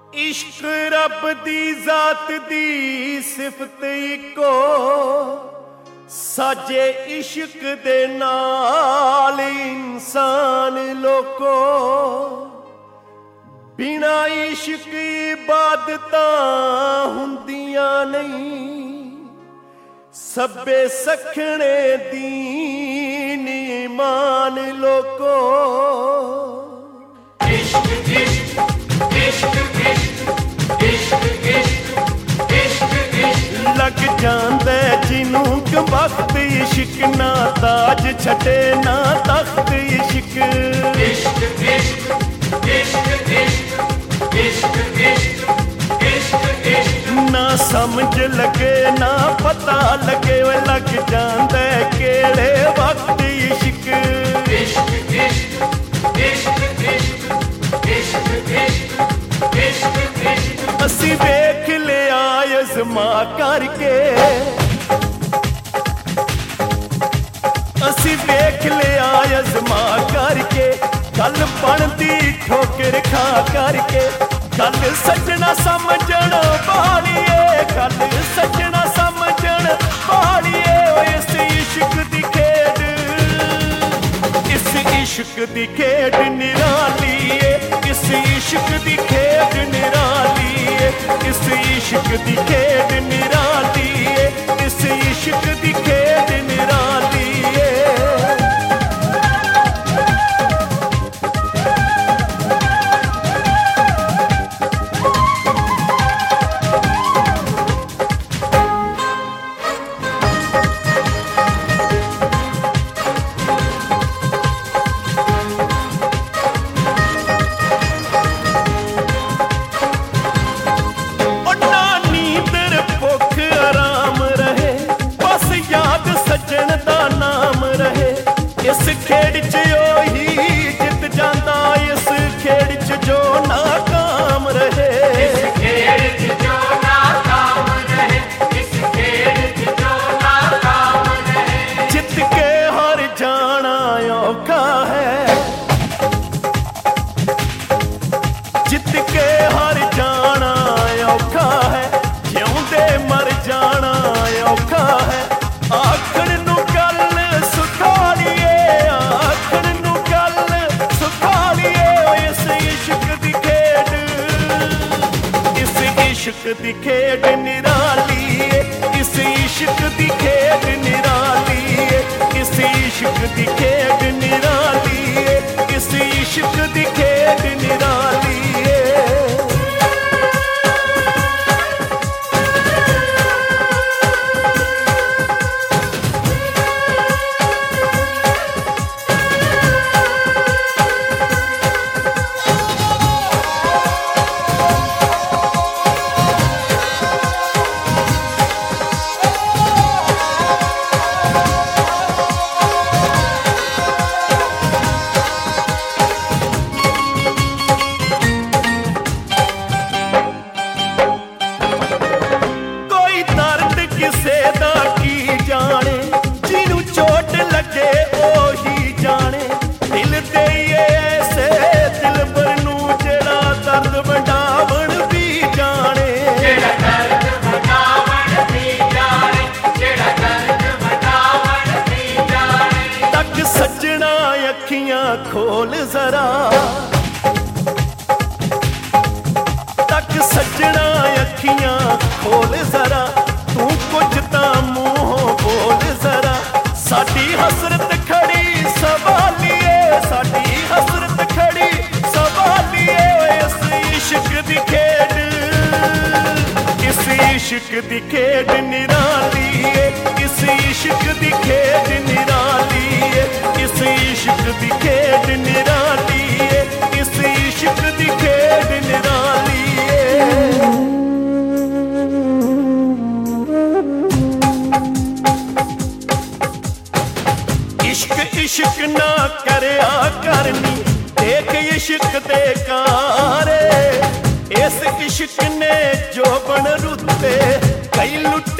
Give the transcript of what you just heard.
इश्क रब दी जात दी सिफत इको साजे इश्क दे नाल इंसान लोको बिना इश्क इबादतां हुंदियां नहीं सब्बे सखने दीन ईमान लोको इश्क इश्क इश्क इश्क इश्क इश्क इश्क इश्क लग जांदा जिनू क वक्त इश्क ना ताज छटे ना तख्त इश्क इश्क इश्क इश्क इश्क इश्क इश्क इश्क इश्क ना समझ लगे ना पता लगे वे लग जांदा केड़े वक्त इश्क इश्क इश्क इश्क इश्क इश्क इश्क इश्क इश्क असी वेख लिया अज़मा करके असी वेख लिया अज़मा करके गल बनदी ठोकर खा करके गल सजना समझण बाड़िए गल सजना समझण बाड़िए इस इश्क दी खेड इस इश्क दी खेड निराली है इस इश्क दी खेड निराली है इस इश्क दी खेड निराली है इस इश्क दी खेड निराली है इस खेड च ओही जित जांदा इस खेड च जो नाकाम रहे इस खेड च जो नाकाम रहे इस खेड च जो नाकाम रहे जित के हार जाना औखा है जित के हार जाना औखा है जिउंदे मर जाना औखा है आखण नू गल सुखालिए आखण नू गल सुखालिए इस इश्क दी खेड इस इश्क दी खेड निराली है इस इश्क दी खेड निराली है इस इश्क दी खेड निराली है इस इश्क दी खेड निराली है ਕਿਸੇ ਦਾ ਕੀ ਜਾਣੇ ਜਿਹਨੂੰ ਚੋਟ ਲੱਗੇ ਉਹੀ ਜਾਣੇ ਦਿਲ ਤੇ ਐਸੇ ਦਿਲਬਰ ਨੂੰ ਜਿਹੜਾ ਦਰਦ ਵੰਡਾਵਣ ਵੀ ਜਾਣੇ ਜਿਹੜਾ ਦਰਦ ਵੰਡਾਵਣ ਵੀ ਜਾਣੇ ਜਿਹੜਾ ਦਰਦ ਵੰਡਾਵਣ ਵੀ ਜਾਣੇ ਤੱਕ ਸੱਜਣਾ ਅੱਖੀਆਂ ਖੋਲ ਜ਼ਰਾ ਤੱਕ ਸੱਜਣਾ ਅੱਖੀਆਂ ਖੋਲ ਜ਼ਰਾ तू कुछ ता मुंह बोल जरा साडी हसरत खड़ी सवालिए साडी हसरत खड़ी सवालिए इस इश्क दी खेड इस इश्क दी खेड निराली है इस इश्क दी खेड निराली है इस इश्क दी खेड निराली है इस इश्क दी खेड निराली है इश्क ना करया करनी देख इश्क दे कारे इस इश्क ने जो बन रुते कई लुट